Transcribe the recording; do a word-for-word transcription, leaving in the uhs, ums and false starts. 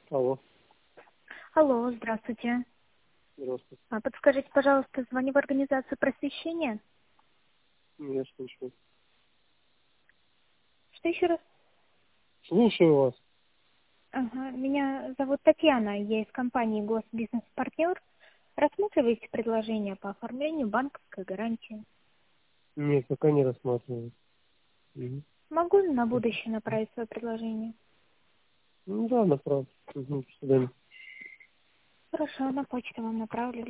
Алло, Алло, здравствуйте. здравствуйте. А, Подскажите, пожалуйста, звоню в организацию просвещения. Я слушаю. Что еще раз? Слушаю вас. Ага, меня зовут Татьяна, я из компании Госбизнес-партнер. Рассматриваете предложение по оформлению банковской гарантии? Нет, пока не рассматриваю. Мгм. Могу на будущее направить свое предложение? Ну да, направь. Угу, до свидания. Хорошо, на почту вам направлю.